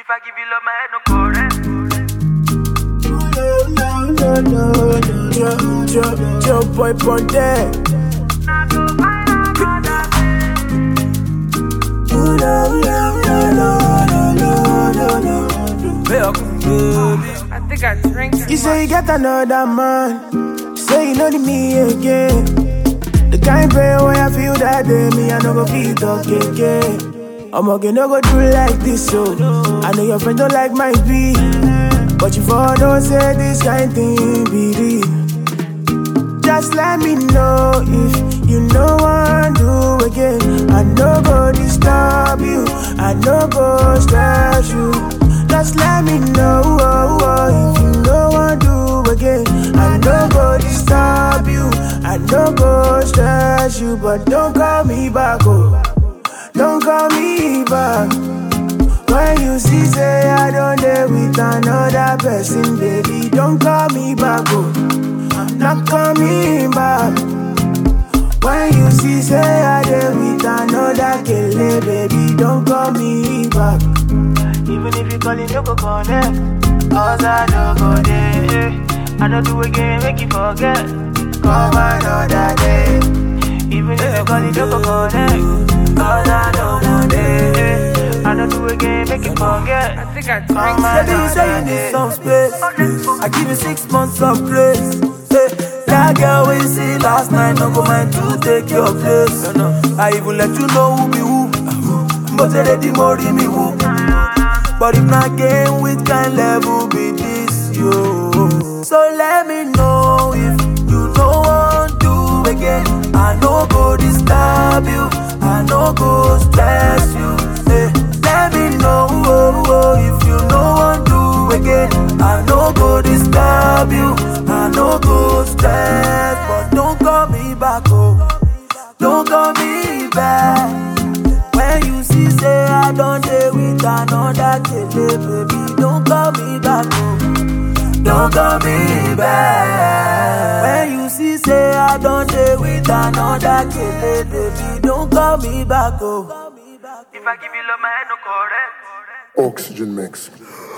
If I give you love, my head no correct. Joe boy Ponte. I think I drink. You say you get another man. Say you know the me again. The kind pain where I feel that day, me I no go feel talk again. I'm okay, no go do like this, so I know your friend don't like my beat, but you for don't say this kind thing be real. Just let me know if you know what do again. I no go disturb you, I no go stress you. Just let me know if you know what do again. I no go disturb you, I no go stress you, but don't call me back, oh. Don't call me back. When you see say I don't dare with another person, baby, don't call me back, oh. I'm not coming back. When you see say I dare with another killer, baby, don't call me back. Even if you call it, no go connect. Cause I don't go there. I don't do again, make you forget. Come another day. Even if you call it, no go connect. Cause I don't go there. I don't do again, make you forget. I think I drink. Baby, you say you need some space. I give you 6 months of grace. Hey, that girl we see last night, no go mind to take your place. I even let you know who be who. But they ready more me who. But if not game with kind level be this, yo. So let me know if you don't want to again. I no go disturb you, I no go stress you. Hey, let me know if you don't want to again. I no go disturb you, I no go stress. But don't call me back, oh. Don't call me back. When you see say I don't dare with another killer, baby, don't call me back, oh. Don't call me back. When you see say I don't dare with another killer, baby, don't call me back, oh. If I give you love, my head no correct. Oxygen mix.